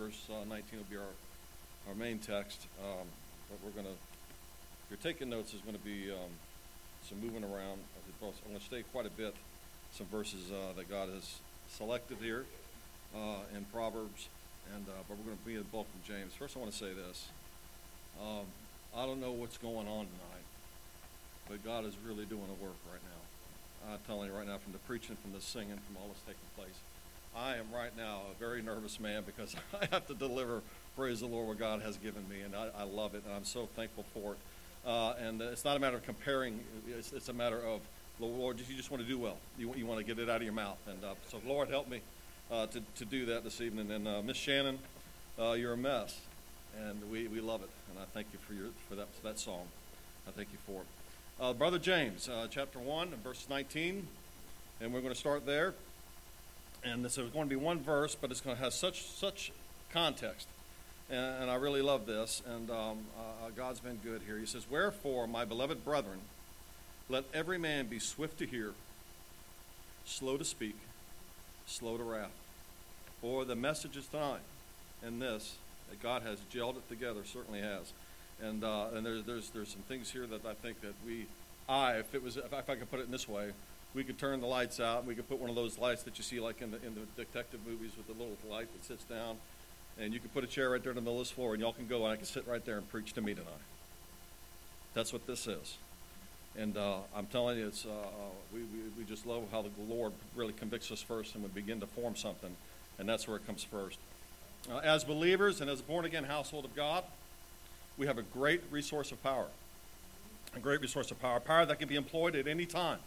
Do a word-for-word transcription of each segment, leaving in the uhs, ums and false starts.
verse uh, nineteen will be our, our main text. Um, but we're going to, if you're taking notes, there's going to be um, some moving around. I'm going to stay quite a bit, some verses uh, that God has selected here uh, in Proverbs, and uh, but we're going to be in the bulk of James. First, I want to say this. Um, I don't know what's going on tonight, but God is really doing a work right now. I'm telling you right now, from the preaching, from the singing, from all that's taking place, I am right now a very nervous man because I have to deliver, praise the Lord, what God has given me, and I, I love it, and I'm so thankful for it. Uh, and it's not a matter of comparing. It's, it's a matter of, Lord, you just want to do well. You, you want to get it out of your mouth. And uh, so, Lord, help me uh, to, to do that this evening. And uh, Miss Shannon, uh, you're a mess, and we, we love it. And I thank you for your for that for that song. I thank you for it. Uh, Brother James, uh, chapter one, verse nineteen, and we're going to start there. And this is going to be one verse, but it's going to have such such context. And, and I really love this, and um, uh, God's been good here. He says, "Wherefore, my beloved brethren, let every man be swift to hear, slow to speak, slow to wrath." For the messages tonight and this, that God has gelled it together, certainly has. And uh, and there's there's there's some things here that I think that we, I, if it was, if I, if I could put it in this way, we could turn the lights out, and we could put one of those lights that you see like in the in the detective movies with the little light that sits down. And you can put a chair right there in the middle of this floor, and y'all can go, and I can sit right there and preach to me tonight. That's what this is. And uh, I'm telling you, it's uh, we, we, we just love how the Lord really convicts us first, and we begin to form something, and that's where it comes first. Uh, as believers and as a born-again household of God, we have a great resource of power, a great resource of power, power that can be employed at any time,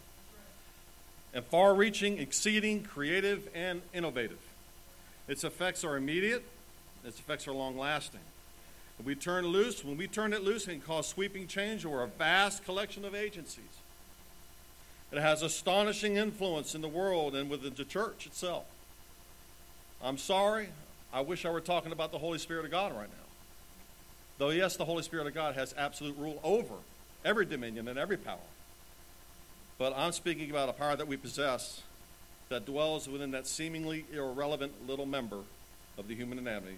and far-reaching, exceeding, creative, and innovative. Its effects are immediate. Its effects are long-lasting. When we turn loose, when we turn it loose, it can cause sweeping change over a vast collection of agencies. It has astonishing influence in the world and within the church itself. I'm sorry. I wish I were talking about the Holy Spirit of God right now. Though, yes, the Holy Spirit of God has absolute rule over every dominion and every power. But I'm speaking about a power that we possess that dwells within that seemingly irrelevant little member of the human anatomy,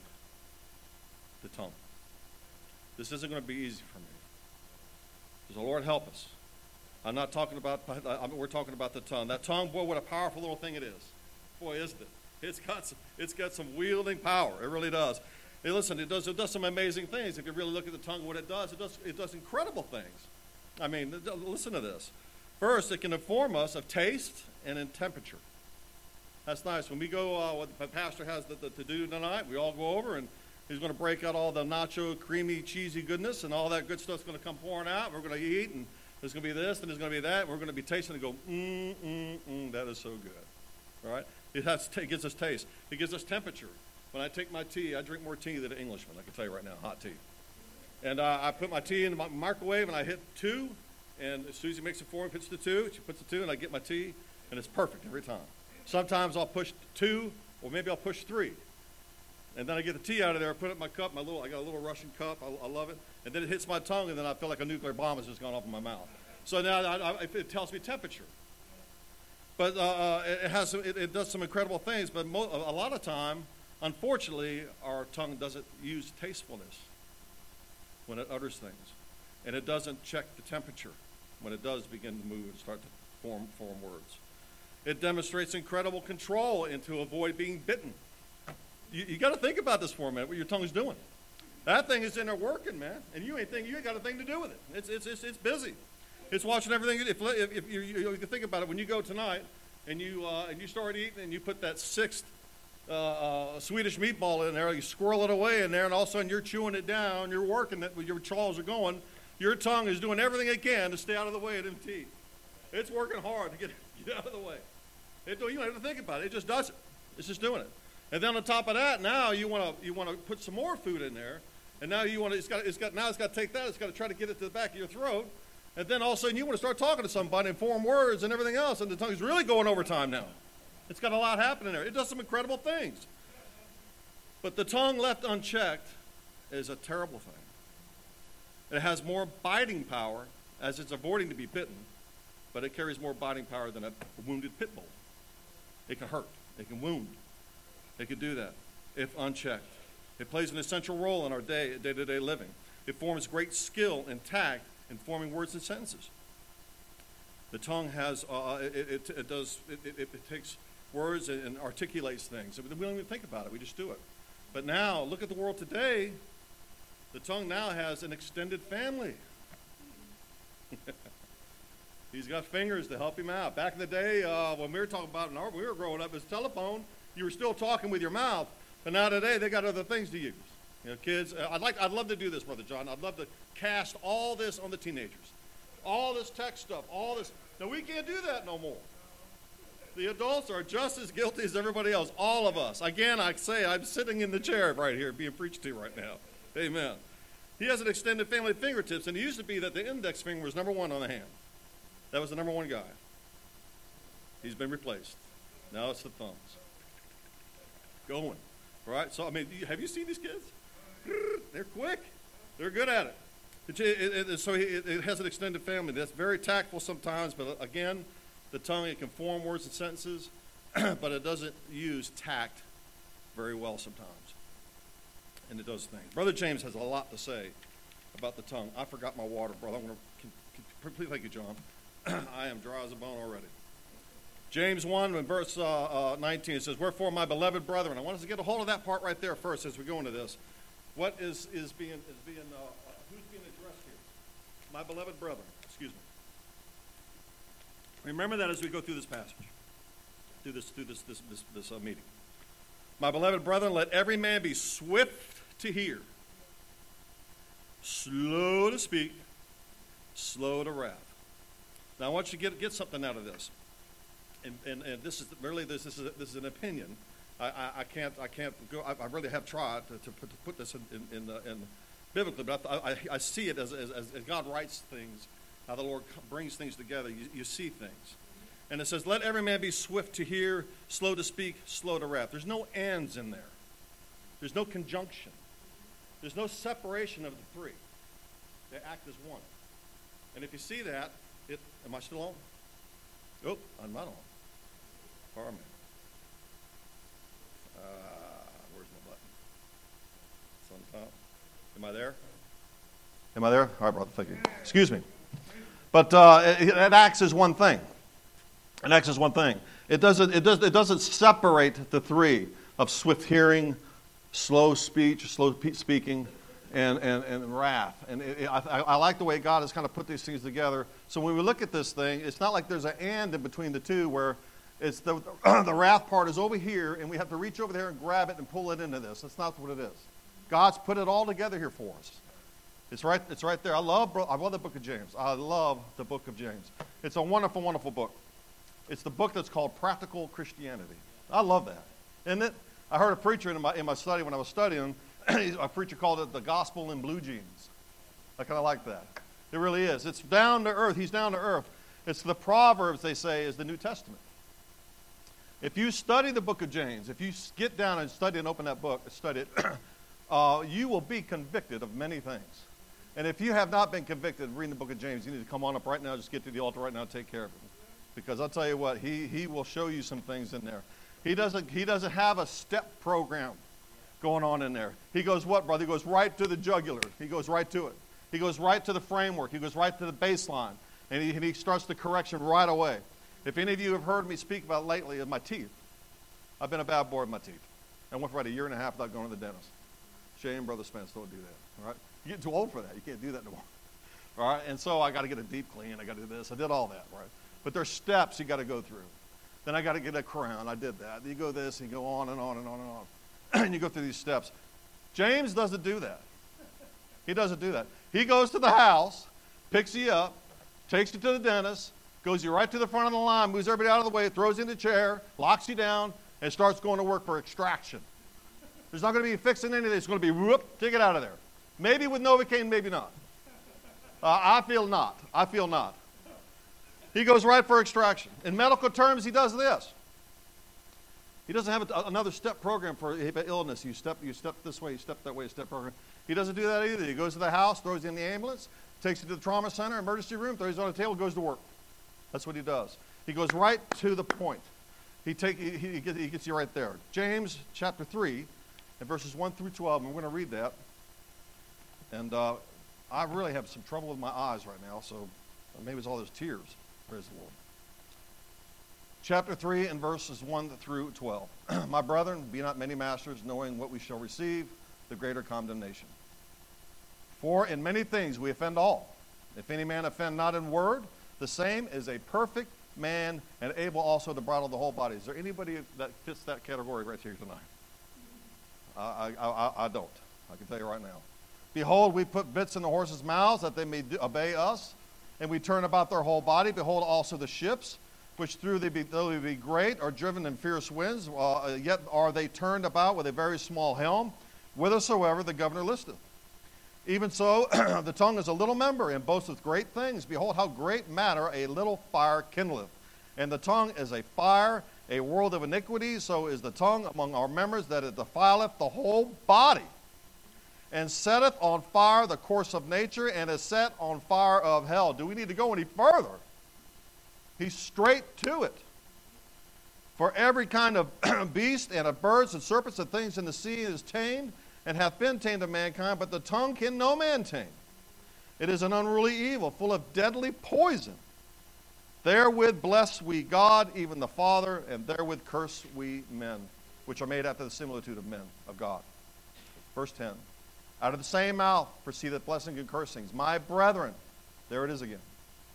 the tongue. This isn't going to be easy for me. Because the Lord help us. I'm not talking about, I mean, we're talking about the tongue. That tongue, boy, what a powerful little thing it is. Boy, isn't it? It's got some, it's got some wielding power. It really does. Hey, listen, it does, it does some amazing things. If you really look at the tongue, what it does, it does, it does incredible things. I mean, listen to this. First, it can inform us of taste and in temperature. That's nice. When we go, uh, what the pastor has the, the, to do tonight, we all go over, and he's going to break out all the nacho, creamy, cheesy goodness, and all that good stuff's going to come pouring out. We're going to eat, and there's going to be this, and there's going to be that. And we're going to be tasting and go, mm, mm, mm, that is so good. All right? It, has, it gives us taste. It gives us temperature. When I take my tea, I drink more tea than an Englishman, I can tell you right now, hot tea. And uh, I put my tea in the microwave, and I hit two, and Susie makes it for me, puts the two, she puts the two, and I get my tea, and it's perfect every time. Sometimes I'll push two, or maybe I'll push three. And then I get the tea out of there, I put it in my cup, my little, I got a little Russian cup, I, I love it. And then it hits my tongue, and then I feel like a nuclear bomb has just gone off in my mouth. So now I, I, it tells me temperature. But uh, uh, it, has, it, it does some incredible things, but mo- a lot of time, unfortunately, our tongue doesn't use tastefulness when it utters things. And it doesn't check the temperature when it does begin to move and start to form, form words. It demonstrates incredible control and to avoid being bitten. You, you got to think about this for a minute, what your tongue's doing. That thing is in there working, man, and you ain't think you ain't got a thing to do with it. It's it's it's, it's busy. It's watching everything. If, if, if you, you, you think about it, when you go tonight and you uh, and you start eating and you put that sixth uh, uh, Swedish meatball in there, you squirrel it away in there, and all of a sudden you're chewing it down, you're working it, your jaws are going. Your tongue is doing everything it can to stay out of the way of them teeth. It's working hard to get get out of the way. It, you don't have to think about it. It just does it. It's just doing it. And then on top of that, now you want to you want to put some more food in there, and now you want to. It's got it's got now it's got to take that. It's got to try to get it to the back of your throat, and then all of a sudden you want to start talking to somebody and form words and everything else, and the tongue's really going overtime now. It's got a lot happening there. It does some incredible things. But the tongue left unchecked is a terrible thing. It has more biting power as it's avoiding to be bitten, but it carries more biting power than a wounded pit bull. It can hurt. It can wound. It can do that if unchecked, It plays an essential role in our day, day-to-day living. It forms great skill and tact in forming words and sentences. The tongue has, uh, it, it, it does, it, it, it takes words and, and articulates things. We don't even think about it, we just do it. But now, look at the world today. The tongue now has an extended family. He's got fingers to help him out. Back in the day, uh, when we were talking about, when we were growing up, as telephone, you were still talking with your mouth. But now today, they got other things to use. You know, kids, I'd like, I'd love to do this, Brother John. I'd love to cast all this on the teenagers. All this tech stuff, all this. Now, we can't do that no more. The adults are just as guilty as everybody else, all of us. Again, I say, I'm sitting in the chair right here being preached to right now. Amen. He has an extended family of fingertips, and it used to be that the index finger was number one on the hand. That was the number one guy. He's been replaced. Now it's the thumbs. Going. Right? So, I mean, have you seen these kids? They're quick. They're good at it. It, it, it so it, it has an extended family. That's very tactful sometimes, but again, the tongue, it can form words and sentences, but it doesn't use tact very well sometimes. And it does things. Brother James has a lot to say about the tongue. I forgot my water, brother. I'm going to, please, thank you, John. I am dry as a bone already. James one, in verse uh, uh, nineteen, it says, "Wherefore, my beloved brethren," I want us to get a hold of that part right there first as we go into this. What is, is being, is being uh, uh, who's being addressed here? My beloved brethren, excuse me. Remember that as we go through this passage, through this, through this, this, this, this uh, meeting. My beloved brethren, let every man be swift to hear, slow to speak, slow to wrath. Now, I want you to get, get something out of this. And, and, and this is really this, this is this is an opinion. I, I, I can't I can't go. I, I really have tried to, to, put, to put this in in, in, the, in biblically, but I, I, I see it as, as as God writes things, how the Lord brings things together. You, you see things, and it says, "Let every man be swift to hear, slow to speak, slow to wrath." There's no ands in there. There's no conjunction. There's no separation of the three. They act as one. And if you see that, it am I still on? Oh, I'm not on. Pardon me. Uh, where's my button? It's on top. Am I there? Am I there? All right, brother. Thank you. Excuse me. But uh, it, it acts as one thing. It acts as one thing. It doesn't. It does. It doesn't separate the three of swift hearing, slow speech, slow speaking, and and, and wrath. And it, it, I, I like the way God has kind of put these things together. So when we look at this thing, it's not like there's an and in between the two where it's the the wrath part is over here, and we have to reach over there and grab it and pull it into this. That's not what it is. God's put it all together here for us. It's right. It's right there. I love. I love the book of James. I love the book of James. It's a wonderful, wonderful book. It's the book that's called Practical Christianity. I love that. Isn't it? I heard a preacher in my in my study when I was studying. A preacher called it the gospel in blue jeans. I kind of like that. It really is. It's down to earth. He's down to earth. It's the Proverbs, they say, is the New Testament. If you study the book of James, if you get down and study and open that book, study it, uh, you will be convicted of many things. And if you have not been convicted of reading the book of James, you need to come on up right now, just get to the altar right now and take care of it. Because I'll tell you what, he, he will show you some things in there. He doesn't, he doesn't have a step program going on in there. He goes what, brother? He goes right to the jugular. He goes right to it. He goes right to the framework. He goes right to the baseline. And he, and he starts the correction right away. If any of you have heard me speak about lately of my teeth, I've been a bad boy with my teeth. I went for about a year and a half without going to the dentist. Shame, Brother Spence, don't do that. All right? You get too old for that. You can't do that anymore. All right? And so I got to get a deep clean. I got to do this. I did all that, right? But there's steps you got to go through. Then I got to get a crown. I did that. You go this and you go on and on and on and on. And you go through these steps. James doesn't do that. He doesn't do that. He goes to the house, picks you up, takes you to the dentist, goes you right to the front of the line, moves everybody out of the way, throws you in the chair, locks you down, and starts going to work for extraction. There's not going to be fixing anything. It's going to be, whoop, take it out of there. Maybe with Novocaine, maybe not. Uh, I feel not. I feel not. He goes right for extraction. In medical terms, he does this. He doesn't have a, another step program for illness. You step, you step this way, you step that way, step program. He doesn't do that either. He goes to the house, throws you in the ambulance, takes you to the trauma center, emergency room, throws you on a table, goes to work. That's what he does. He goes right to the point. He, take, he, he, gets, he gets you right there. James chapter three, in verses one through twelve, and we're going to read that. And uh, I really have some trouble with my eyes right now, so maybe it's all those tears. Praise the Lord. Chapter three and verses one through twelve. My brethren, be not many masters, knowing what we shall receive, the greater condemnation. For in many things we offend all. If any man offend not in word, the same is a perfect man and able also to bridle the whole body. Is there anybody that fits that category right here tonight? I, I, I, I don't. I can tell you right now. Behold, we put bits in the horses' mouths that they may do, obey us, and we turn about their whole body. Behold also the ships, which through they be, though they be great, are driven in fierce winds, uh, yet are they turned about with a very small helm, whithersoever the governor listeth. Even so, the tongue is a little member, and boasteth great things. Behold, how great matter a little fire kindleth. And the tongue is a fire, a world of iniquity. So is the tongue among our members, that it defileth the whole body, and setteth on fire the course of nature, and is set on fire of hell. Do we need to go any further? He's straight to it. For every kind of beast and of birds and serpents and things in the sea is tamed, and hath been tamed of mankind, but the tongue can no man tame. It is an unruly evil, full of deadly poison. Therewith bless we God, even the Father, and therewith curse we men, which are made after the similitude of men, of God. Verse ten. Out of the same mouth proceedeth blessing and cursings. My brethren, there it is again.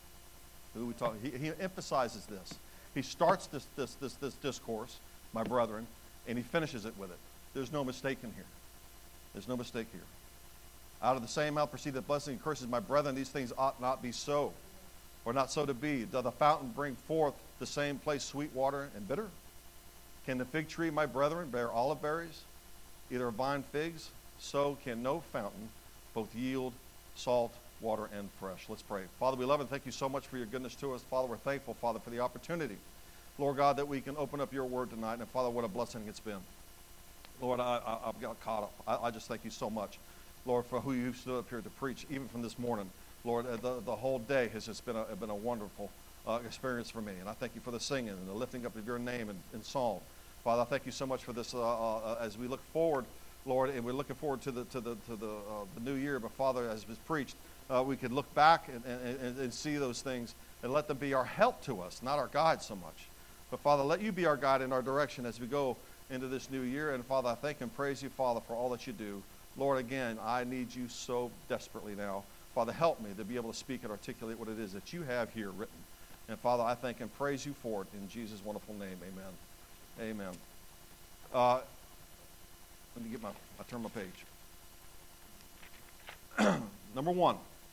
Who we talk, he, he emphasizes this. He starts this, this, this, this discourse, my brethren, and he finishes it with it. There's no mistake in here. There's no mistake here. Out of the same mouth proceedeth blessing and curses. My brethren, these things ought not be so, or not so to be. Doth the fountain bring forth the same place sweet water and bitter? Can the fig tree, my brethren, bear olive berries, either vine figs? So can no fountain both yield salt, water, and fresh. Let's pray. Father, we love and thank you so much for your goodness to us. Father, we're thankful, Father, for the opportunity, Lord God, that we can open up your word tonight. And Father, what a blessing it's been. Lord, I, I, I've got caught up. I, I just thank you so much, Lord, for who you stood up here to preach, even from this morning. Lord, uh, the, the whole day has just been a, been a wonderful uh, experience for me. And I thank you for the singing and the lifting up of your name in, in song. Father, I thank you so much for this uh, uh, as we look forward, Lord, and we're looking forward to the to the to the, uh, the new year. But Father, as was preached, uh, we can look back and, and, and see those things and let them be our help to us, not our guide so much. But Father, let you be our guide in our direction as we go into this new year. And Father, I thank and praise you, Father, for all that you do. Lord, again, I need you so desperately now. Father, help me to be able to speak and articulate what it is that you have here written. And Father, I thank and praise you for it in Jesus' wonderful name. Amen. Amen. Uh, let me get my, I turn my page. Number one,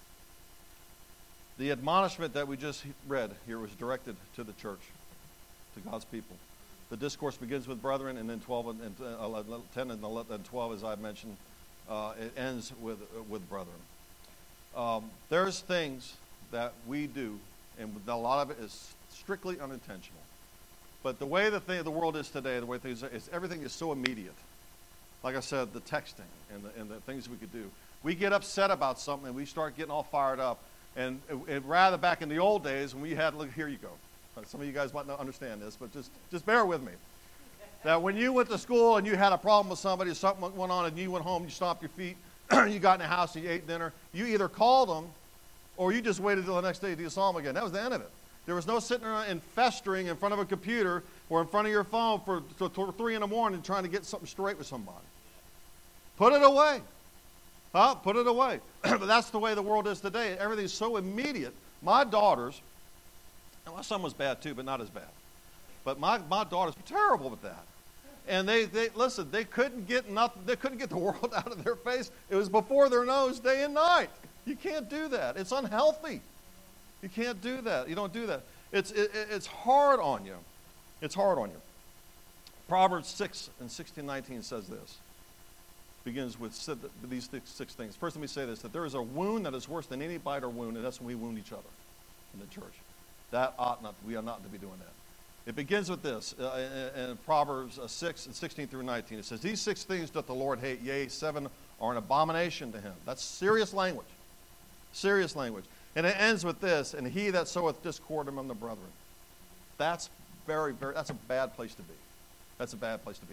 the admonishment that we just read here was directed to the church, to God's people. The discourse begins with brethren, and then twelve and, and uh, ten and eleven and twelve, as I mentioned, uh, it ends with uh, with brethren. Um, there's things that we do, and a lot of it is strictly unintentional. But the way the thing, the world is today, the way things are, is everything is so immediate. Like I said, the texting and the, and the things we could do. We get upset about something, and we start getting all fired up. And, and rather back in the old days, when we had, look, here you go. Some of you guys might not understand this, but just, just bear with me. That when you went to school and you had a problem with somebody, something went on, and you went home, you stomped your feet, you got in the house, and you ate dinner, you either called them or you just waited until the next day to saw them again. That was the end of it. There was no sitting around and festering in front of a computer or in front of your phone for till three in the morning trying to get something straight with somebody. Put it away. Huh? Put it away. But that's the way the world is today. Everything's so immediate. My daughters, and my son was bad too, but not as bad. But my, my daughters were terrible with that. And they, they listen, they couldn't get nothing, they couldn't get the world out of their face. It was before their nose day and night. You can't do that. It's unhealthy. You can't do that. You don't do that. It's it, it's hard on you. It's hard on you. Proverbs six and sixteen, nineteen says this. Begins with these six things. First, let me say this, that there is a wound that is worse than any bite or wound, and that's when we wound each other in the church. That ought not, we are not to be doing that. It begins with this, uh, in, in Proverbs uh, six and sixteen through nineteen. It says, these six things doth the Lord hate, yea, seven are an abomination to him. That's serious language. Serious language. And it ends with this, and he that soweth discord among the brethren. That's very, very, that's a bad place to be. That's a bad place to be.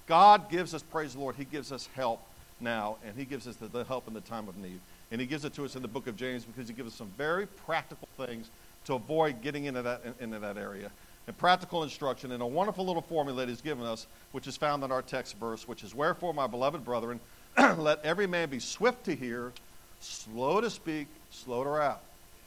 God gives us, praise the Lord, he gives us help now, and he gives us the, the help in the time of need. And he gives it to us in the book of James because he gives us some very practical things to avoid getting into that, into that area. And practical instruction and a wonderful little formula that he's given us, which is found in our text verse, which is, wherefore, my beloved brethren, let every man be swift to hear, slow to speak, slow to wrath.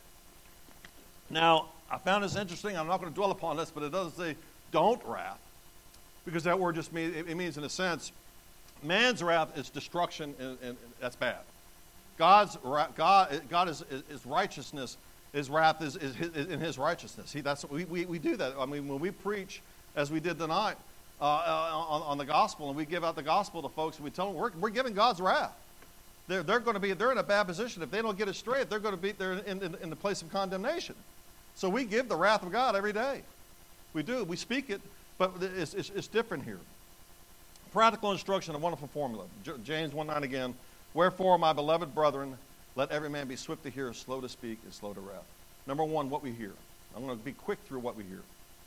Now, I found this interesting. I'm not going to dwell upon this, but it doesn't say don't wrath, because that word just means, it means in a sense, man's wrath is destruction, and, and that's bad. God's God, God is, is, is righteousness. His wrath is, is, is in his righteousness. He, that's, we, we, we do that. I mean, when we preach, as we did tonight, uh, uh, on, on the gospel, and we give out the gospel to folks, and we tell them we're, we're giving God's wrath. They're, they're going to be, they're in a bad position. If they don't get it straight, they're going to be, they're in, in, in the place of condemnation. So we give the wrath of God every day. We do. We speak it, but it's, it's, it's different here. Practical instruction, a wonderful formula. J- James one nine again. Wherefore, my beloved brethren, let every man be swift to hear, slow to speak, and slow to wrath. Number one, what we hear. I'm going to be quick through what we hear.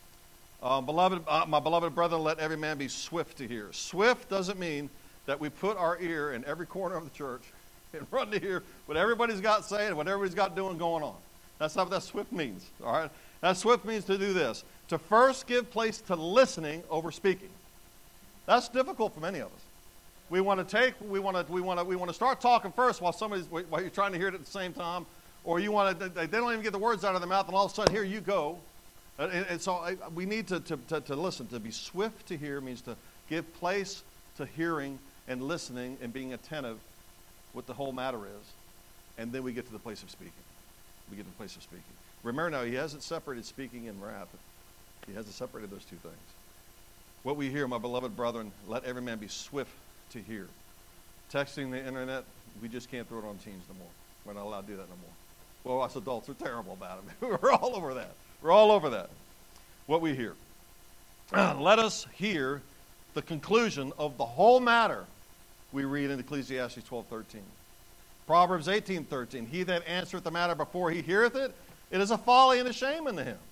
Uh, beloved, uh, my beloved brethren, let every man be swift to hear. Swift doesn't mean that we put our ear in every corner of the church and run to hear what everybody's got saying, what everybody's got doing going on. That's not what that swift means, all right? That swift means to do this, to first give place to listening over speaking. That's difficult for many of us. We want to take, we want to, we want to, we want to start talking first while somebody's, while you're trying to hear it at the same time, or you want to, they don't even get the words out of their mouth, and all of a sudden, here you go. And, and so I, we need to, to, to, to listen. To be swift to hear means to give place to hearing and listening and being attentive what the whole matter is. And then we get to the place of speaking. We get to the place of speaking. Remember now, he hasn't separated speaking and wrath. He hasn't separated those two things. What we hear, my beloved brethren, let every man be swift to hear. Texting the internet, we just can't throw it on Teams no more. We're not allowed to do that no more. Well, us adults are terrible about it. We're all over that. We're all over that. What we hear. Let us hear the conclusion of the whole matter we read in Ecclesiastes twelve thirteen. Proverbs eighteen thirteen. He that answereth the matter before he heareth it, it is a folly and a shame unto him.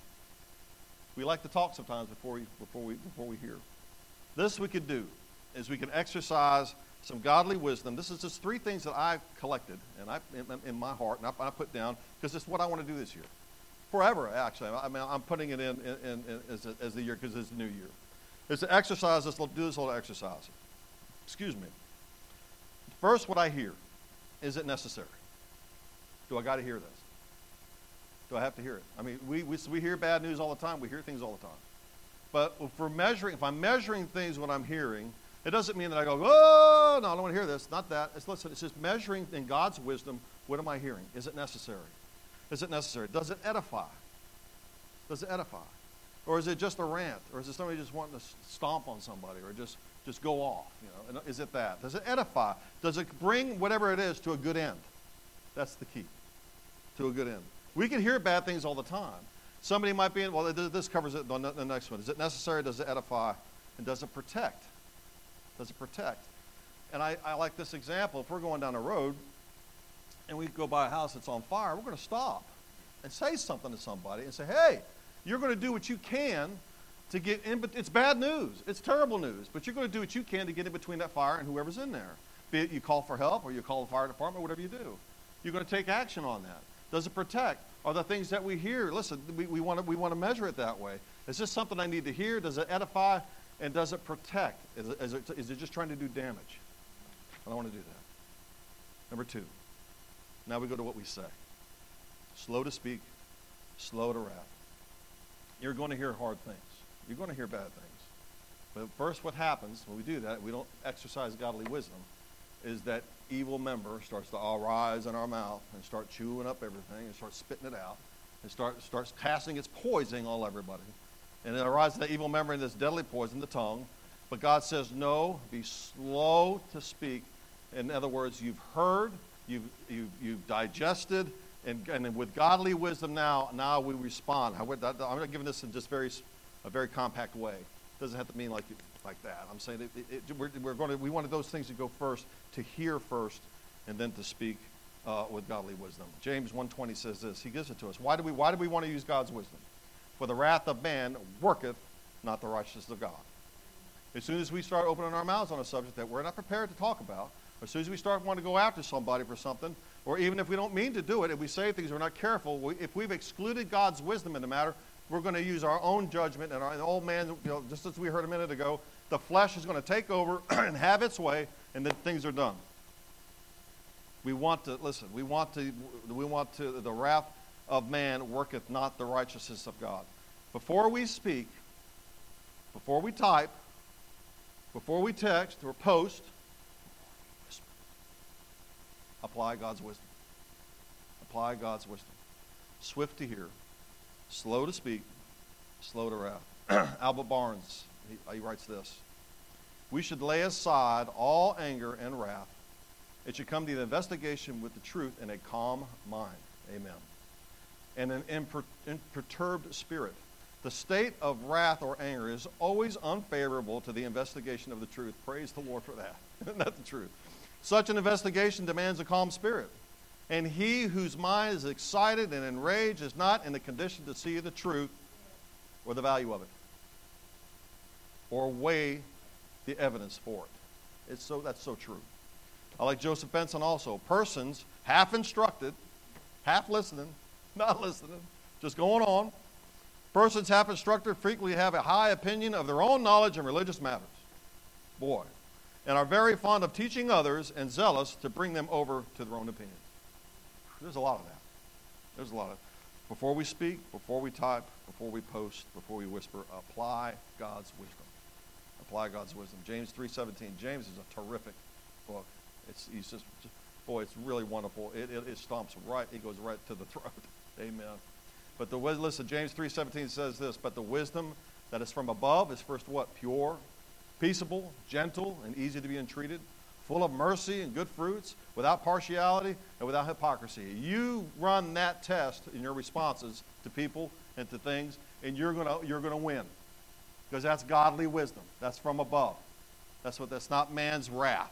We like to talk sometimes before we, before we, before we hear. This we could do, is we can exercise some godly wisdom. This is just three things that I've collected and I in, in my heart, and I, I put down, because it's what I want to do this year. Forever, actually. I mean, I'm putting it in, in, in, in as, a, as the year, because it's the new year. It's to exercise this, do this little exercise. Excuse me. First, what I hear. Is it necessary? Do I got to hear this? Do I have to hear it? I mean, we, we, we hear bad news all the time. We hear things all the time. But if we're measuring, if I'm measuring things when I'm hearing, it doesn't mean that I go, oh, no, I don't want to hear this. Not that. It's, listen, it's just measuring in God's wisdom, what am I hearing? Is it necessary? Is it necessary? Does it edify? Does it edify? Or is it just a rant? Or is it somebody just wanting to stomp on somebody or just, just go off? You know, is it that? Does it edify? Does it bring whatever it is to a good end? That's the key. To a good end. We can hear bad things all the time. Somebody might be in, well, this covers it, the next one. Is it necessary? Does it edify? And does it protect? Does it protect? And I, I like this example. If we're going down a road and we go by a house that's on fire, we're going to stop and say something to somebody and say, hey, you're going to do what you can to get in. But it's bad news. It's terrible news. But you're going to do what you can to get in between that fire and whoever's in there. Be it you call for help or you call the fire department, whatever you do. You're going to take action on that. Does it protect? Are the things that we hear, listen, we, we want to we want to measure it that way. Is this something I need to hear? Does it edify? And does it protect? Is it, is it, is it just trying to do damage? I don't want to do that. Number two. Now we go to what we say. Slow to speak, slow to wrath. You're going to hear hard things. You're going to hear bad things. But first what happens when we do that, we don't exercise godly wisdom, is that evil member starts to arise in our mouth and start chewing up everything and start spitting it out and start starts casting its poison on everybody. And it arises that evil member in this deadly poison, the tongue. But God says, no, be slow to speak. In other words, you've heard, you've, you've, you've digested, and, and with godly wisdom now, now we respond. I'm not giving this in just very, a very compact way. It doesn't have to mean like like that. I'm saying it, it, it, we're, we're going to, we wanted those things to go first, to hear first, and then to speak uh, with godly wisdom. James one twenty says this. He gives it to us. Why do we, why do we want to use God's wisdom? For the wrath of man worketh not the righteousness of God. As soon as we start opening our mouths on a subject that we're not prepared to talk about, or as soon as we start wanting to go after somebody for something, or even if we don't mean to do it, if we say things we're not careful, we, if we've excluded God's wisdom in the matter, we're going to use our own judgment, and our the old man, you know, just as we heard a minute ago, the flesh is going to take over and have its way, and then things are done. We want to, listen, we want to, we want to, the wrath of man worketh not the righteousness of God. Before we speak, before we type, before we text or post, apply God's wisdom. Apply God's wisdom. Swift to hear, slow to speak, slow to wrath. Albert Barnes, he, he writes this. We should lay aside all anger and wrath. It should come to the investigation with the truth in a calm mind. Amen. And an imper- imperturbed spirit. The state of wrath or anger is always unfavorable to the investigation of the truth. Praise the Lord for that. Isn't that the truth? Such an investigation demands a calm spirit. And he whose mind is excited and enraged is not in the condition to see the truth or the value of it, or weigh the evidence for it. It's so that's so true. I like Joseph Benson also. Persons half instructed, half listening, not listening, just going on. Persons half instructed frequently have a high opinion of their own knowledge in religious matters. Boy. And are very fond of teaching others and zealous to bring them over to their own opinion. There's a lot of that. There's a lot of Before we speak, before we type, before we post, before we whisper, apply God's wisdom. Apply God's wisdom. James three seventeen. James is a terrific book. It's he's just, just boy, it's really wonderful. It, it, it stomps right, it goes right to the throat. Amen. But the listen, James three seventeen says this, but the wisdom that is from above is first what? Pure, peaceable, gentle, and easy to be entreated, full of mercy and good fruits, without partiality and without hypocrisy. You run that test in your responses to people and to things, and you're gonna you're gonna win. Because that's godly wisdom. That's from above. That's what that's not man's wrath.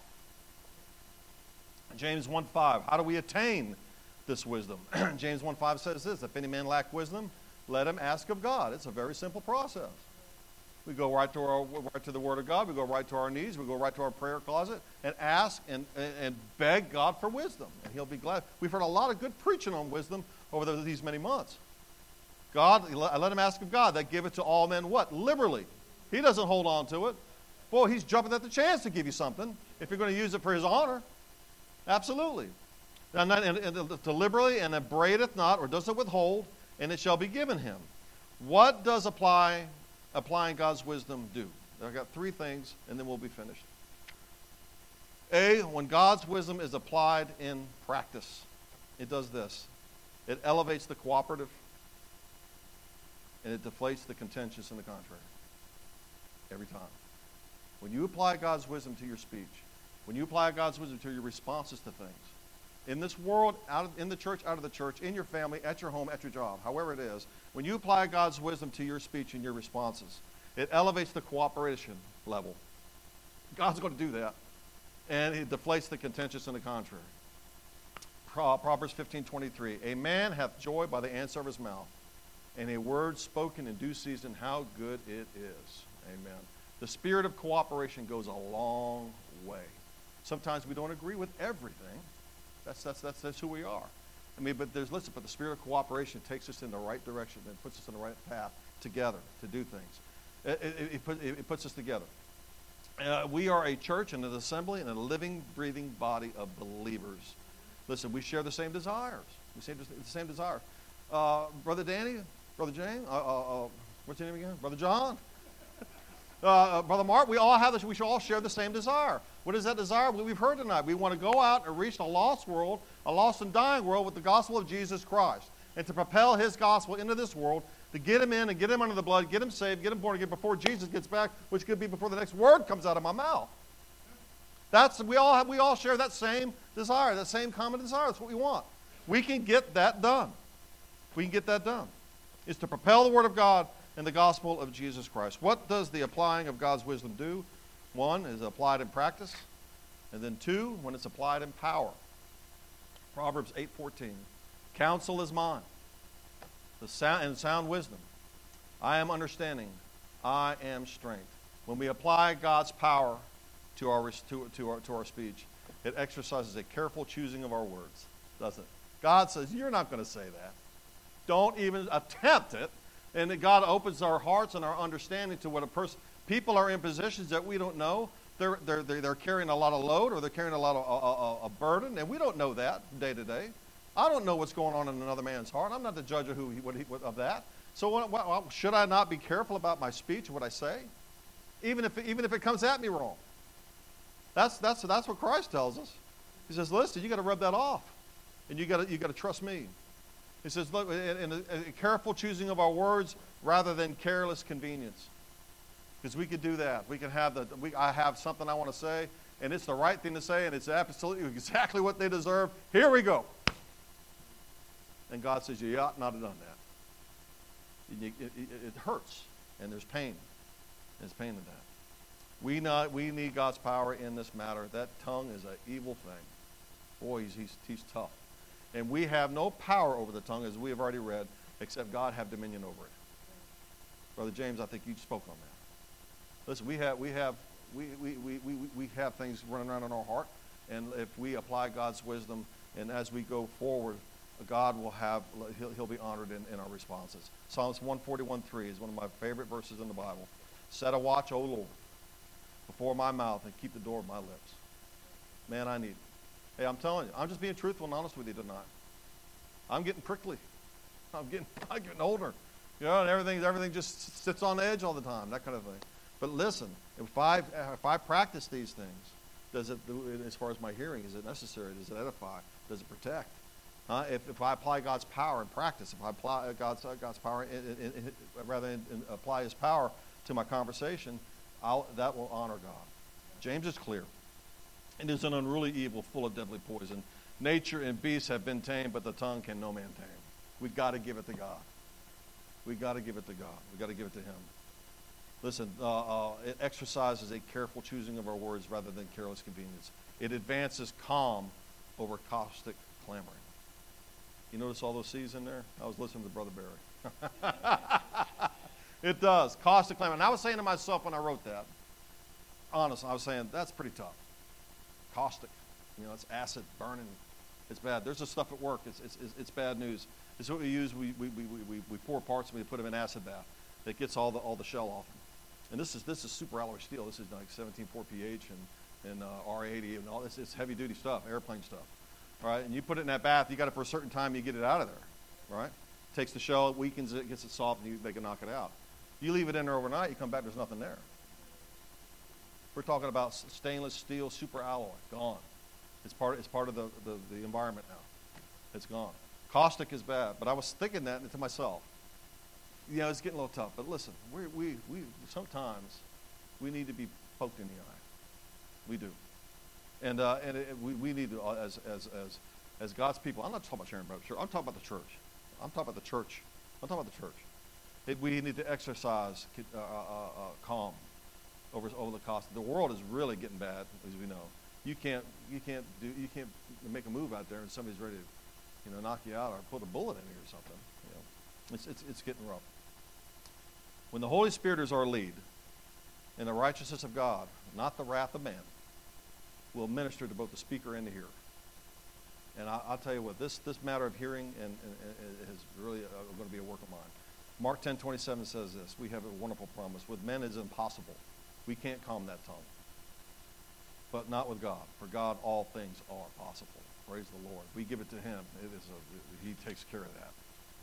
James one five, how do we attain this wisdom? James one five says this, if any man lack wisdom, let him ask of God. It's a very simple process. We go right to our right to the Word of God. We go right to our knees. We go right to our prayer closet and ask and, and, and beg God for wisdom, and He'll be glad. We've heard a lot of good preaching on wisdom over the, these many months. God, let him ask of God that giveth to all men what? Liberally. He doesn't hold on to it. Boy, He's jumping at the chance to give you something if you're going to use it for His honor. Absolutely. And, and, and to liberally, and upbraideth not, or doesn't withhold, and it shall be given him. What does apply applying God's wisdom do? I've got three things, and then we'll be finished. A, when God's wisdom is applied in practice, it does this. It elevates the cooperative, and it deflates the contentious and the contrary. Every time. When you apply God's wisdom to your speech, when you apply God's wisdom to your responses to things, in this world, out of, in the church, out of the church, in your family, at your home, at your job, however it is, when you apply God's wisdom to your speech and your responses, it elevates the cooperation level. God's going to do that. And it deflates the contentious and the contrary. Proverbs fifteen twenty-three, a man hath joy by the answer of his mouth, and a word spoken in due season, how good it is. Amen. The spirit of cooperation goes a long way. Sometimes we don't agree with everything. That's, that's, that's, that's who we are. I mean, but there's, listen, but the spirit of cooperation takes us in the right direction and puts us in the right path together to do things. It, it, it, put, it, it puts us together. Uh, we are a church and an assembly and a living, breathing body of believers. Listen, we share the same desires. We share the same desires. Uh, Brother Danny, Brother James, uh, uh, uh, what's your name again? Brother John? Uh, Brother Mark, we all have this, we should all share the same desire. What is that desire? Well, we've heard tonight. We want to go out and reach a lost world, a lost and dying world with the gospel of Jesus Christ, and to propel His gospel into this world, to get him in and get him under the blood, get him saved, get him born again before Jesus gets back, which could be before the next word comes out of my mouth. That's we all have, we all share that same desire, that same common desire. That's what we want. We can get that done. We can get that done. Is to propel the word of God and the gospel of Jesus Christ. What does the applying of God's wisdom do? One is applied in practice, and then two, when it's applied in power. Proverbs eight fourteen. Counsel is mine, the sound and sound wisdom. I am understanding. I am strength. When we apply God's power to our, to, to our, to our speech, it exercises a careful choosing of our words, doesn't it? God says, you're not going to say that. Don't even attempt it. And that God opens our hearts and our understanding to what a person, people are in positions that we don't know. They're, they're, they're, they're carrying a lot of load, or they're carrying a lot of a, a, a burden, and we don't know that day to day. I don't know what's going on in another man's heart. I'm not the judge of who he, what he, what, of that. So what, what, should I not be careful about my speech, what I say, even if even if it comes at me wrong? That's that's that's what Christ tells us. He says, listen, you got to rub that off, and you got to you got to trust me. He says, look, in a, a careful choosing of our words rather than careless convenience. Because we could do that. We can have the, we, I have something I want to say, and it's the right thing to say, and it's absolutely exactly what they deserve. Here we go. And God says, you ought not have done that. It, it, it hurts, and there's pain. There's pain in that. We, not, we need God's power in this matter. That tongue is an evil thing. Boy, he's, he's, he's tough. And we have no power over the tongue, as we have already read, except God have dominion over it. Brother James, I think you spoke on that. Listen, we have we have we, we, we, we, we have things running around in our heart, and if we apply God's wisdom, and as we go forward, God will have he'll, he'll be honored in, in our responses. Psalms one forty-one three is one of my favorite verses in the Bible. Set a watch, O Lord, before my mouth, and keep the door of my lips. Man, I need it. Hey, I'm telling you, I'm just being truthful and honest with you tonight. I'm getting prickly. I'm getting I'm getting older. You know, and everything everything just sits on edge all the time, that kind of thing. But listen, if I if I practice these things, does it, as far as my hearing, is it necessary? Does it edify? Does it protect? Uh, if, if I apply God's power in practice, if I apply God's uh, God's power, in, in, in, rather than apply His power to my conversation, I'll, that will honor God. James is clear. It is an unruly evil, full of deadly poison. Nature and beasts have been tamed, but the tongue can no man tame. We've got to give it to God. We've got to give it to God. We've got to give it to Him. Listen, uh, uh, it exercises a careful choosing of our words rather than careless convenience. It advances calm over caustic clamoring. You notice all those C's in there? I was listening to Brother Barry. It does. Caustic clamoring. And I was saying to myself when I wrote that, honestly, I was saying, that's pretty tough. Caustic. You know, it's acid, burning. It's bad. There's this stuff at work. It's, it's, it's bad news. It's what we use. We, we, we, we, we pour parts and we put them in acid bath. That gets all the all the shell off them. And this is this is super alloy steel. This is like seventeen point four pH and, and uh, R eighty and all this. It's heavy duty stuff, airplane stuff. All right, and you put it in that bath. You got it for a certain time. You get it out of there. Right? Takes the shell, it weakens it, gets it soft, and you, they can knock it out. You leave it in there overnight. You come back, there's nothing there. We're talking about stainless steel super alloy, gone. It's part it's part of the, the, the environment now. It's gone. Caustic is bad, but I was thinking that to myself. You know, it's getting a little tough, but listen, we we we sometimes we need to be poked in the eye. We do, and uh, and it, we we need to uh, as as as as God's people. I'm not talking about Sharon Bible Church. I'm talking about the church. I'm talking about the church. I'm talking about the church. It, we need to exercise uh, uh, uh, calm over over the cost. The world is really getting bad, as we know. You can't you can't do you can't make a move out there, and somebody's ready to, you know, knock you out or put a bullet in you or something. You know, it's it's it's getting rough. When the Holy Spirit is our lead, in the righteousness of God, not the wrath of man, will minister to both the speaker and the hearer. And I, I'll tell you what, this this matter of hearing and, and, and is really uh, going to be a work of mine. Mark ten twenty-seven says this: we have a wonderful promise. With men it is impossible. We can't calm that tongue. But not with God. For God, all things are possible. Praise the Lord. We give it to Him. It is a, He takes care of that.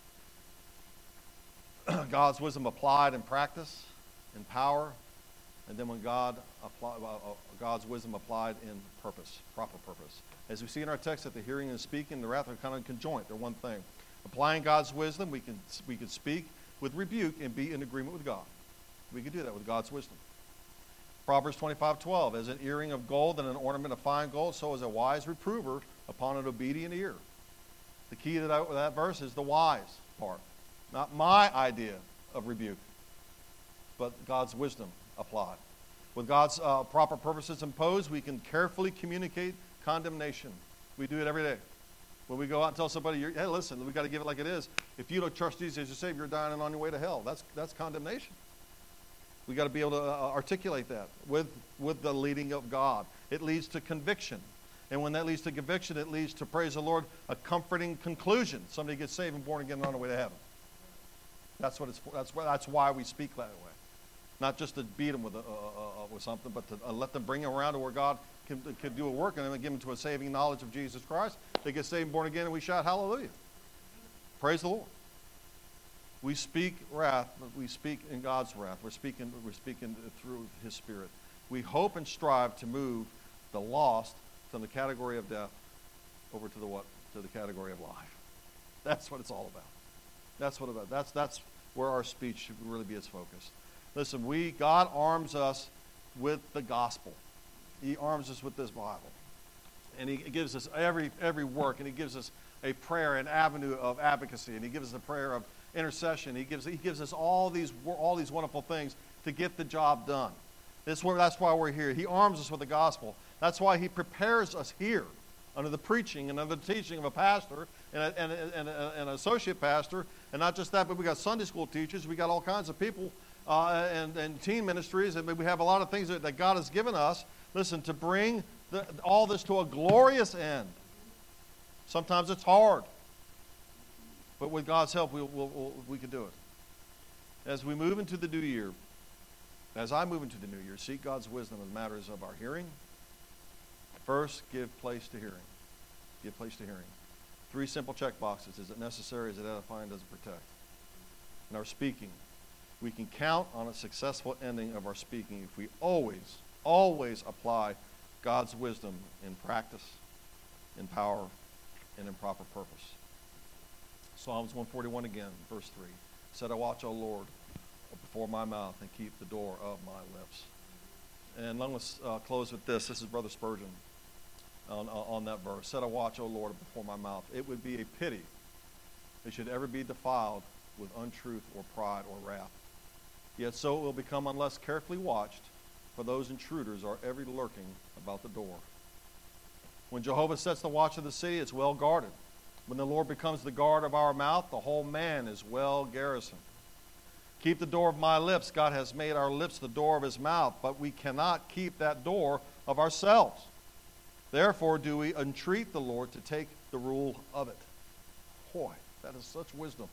God's wisdom applied in practice, in power, and then when God apply, uh, God's wisdom applied in purpose, proper purpose. As we see in our text, that the hearing and speaking, the wrath are kind of conjoint. They're one thing. Applying God's wisdom, we can we can speak with rebuke and be in agreement with God. We can do that with God's wisdom. Proverbs twenty-five twelve, as an earring of gold and an ornament of fine gold, so is a wise reprover upon an obedient ear. The key to that, that verse is the wise part. Not my idea of rebuke, but God's wisdom applied. With God's uh, proper purposes imposed, we can carefully communicate condemnation. We do it every day. When we go out and tell somebody, hey, listen, we got to give it like it is. If you don't trust Jesus as your Savior, you're dying and on your way to hell. That's that's condemnation. We got to be able to uh, articulate that with, with the leading of God. It leads to conviction. And when that leads to conviction, it leads to, praise the Lord, a comforting conclusion. Somebody gets saved and born again and on the way to heaven. That's what it's for. That's why, that's why we speak that way. Not just to beat them with, a, uh, uh, with something, but to uh, let them bring them around to where God can, can do a work in them and give them to a saving knowledge of Jesus Christ. They get saved and born again, and we shout hallelujah. Praise the Lord. We speak wrath, but we speak in God's wrath. We're speaking, we're speaking through His Spirit. We hope and strive to move the lost from the category of death over to the what? To the category of life. That's what it's all about. That's what about. That's that's where our speech should really be its focus. Listen, we God arms us with the gospel. He arms us with this Bible, and He gives us every every work, and He gives us a prayer, an avenue of advocacy, and He gives us a prayer of intercession. He gives He gives us all these all these wonderful things to get the job done. This where that's why we're here. He arms us with the gospel. That's why He prepares us here under the preaching and under the teaching of a pastor and, a, and, a, and, a, and an associate pastor, and not just that, but we got Sunday school teachers. We got all kinds of people uh, and, and teen ministries, and we have a lot of things that, that God has given us. Listen, to bring the, all this to a glorious end. Sometimes it's hard, but with God's help, we we'll, we'll, we can do it. As we move into the new year, as I move into the new year, seek God's wisdom in matters of our hearing. First, give place to hearing. Give place to hearing. Three simple check boxes. Is it necessary? Is it edifying? Does it protect? In our speaking, we can count on a successful ending of our speaking if we always, always apply God's wisdom in practice, in power, and in proper purpose. Psalms one forty-one again, verse three. Set a watch, O Lord, before my mouth, and keep the door of my lips. And let us uh, close with this. This is Brother Spurgeon on, on that verse. Set a watch, O Lord, before my mouth. It would be a pity it should ever be defiled with untruth or pride or wrath. Yet so it will become unless carefully watched, for those intruders are ever lurking about the door. When Jehovah sets the watch of the city, it's well guarded. When the Lord becomes the guard of our mouth, the whole man is well garrisoned. Keep the door of my lips. God has made our lips the door of His mouth, but we cannot keep that door of ourselves. Therefore do we entreat the Lord to take the rule of it. Boy, that is such wisdom.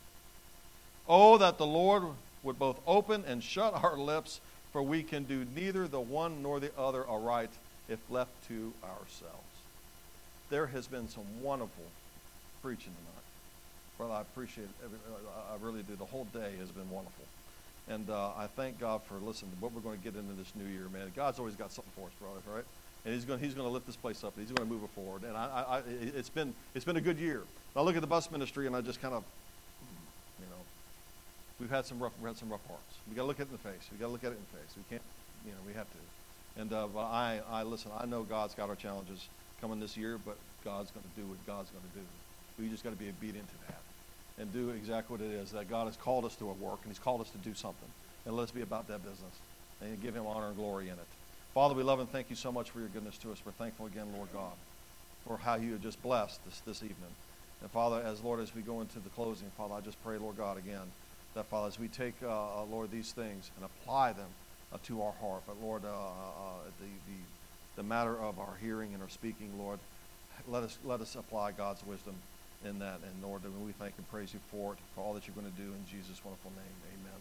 Oh, that the Lord would both open and shut our lips, for we can do neither the one nor the other aright if left to ourselves. There has been some wonderful preaching tonight. Brother, I appreciate it. I really do. The whole day has been wonderful. And uh, I thank God for listening to what we're going to get into this new year, man. God's always got something for us, brother, right? And He's going, he's going to lift this place up. And He's going to move it forward. And I, I, I, it's been, it's been a good year. I look at the bus ministry, and I just kind of, you know, we've had some rough, we had some rough hearts. We got to look at it in the face. We got to look at it in the face. We can't, you know, we have to. And uh, but I, I listen. I know God's got our challenges coming this year, but God's going to do what God's going to do. We just got to be obedient to that and do exactly what it is that God has called us to a work, and He's called us to do something. And let's be about that business and give Him honor and glory in it. Father, we love and thank You so much for Your goodness to us. We're thankful again, Lord God, for how You have just blessed this, this evening. And Father, as Lord, as we go into the closing, Father, I just pray, Lord God, again, that Father, as we take, uh, uh, Lord, these things and apply them uh, to our heart, but Lord, uh, uh, the, the, the matter of our hearing and our speaking, Lord, let us, let us apply God's wisdom in that. And Lord, we thank and praise You for it, for all that You're going to do in Jesus' wonderful name. Amen.